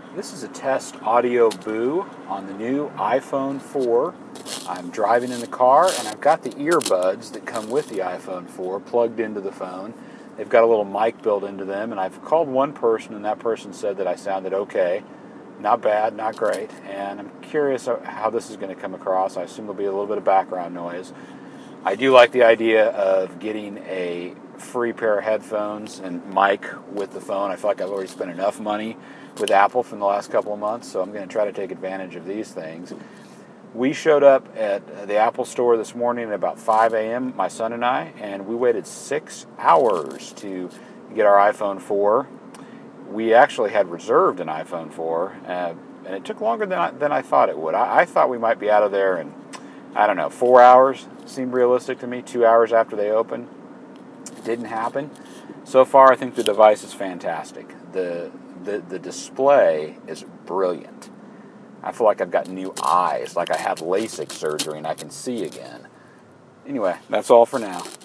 This is a test audio boo on the new iPhone 4. I'm driving in the car and I've got the earbuds that come with the iPhone 4 plugged into the phone. They've got a little mic built into them, and I've called one person and that person said that I sounded okay. Not bad, not great, and I'm curious how this is going to come across. I assume there'll be a little bit of background noise. I do like the idea of getting a free pair of headphones and mic with the phone. I feel like I've already spent enough money with Apple from the last couple of months, so I'm going to try to take advantage of these things. We showed up at the Apple store this morning at about 5 a.m., my son and I, and we waited 6 hours to get our iPhone 4. We actually had reserved an iPhone 4, and it took longer than I thought it would. I thought we might be out of there in, 4 hours seemed realistic to me, 2 hours after they opened. Didn't happen. So far, I think the device is fantastic. The display is brilliant. I feel like I've got new eyes, like I had LASIK surgery and I can see again. Anyway, that's all for now.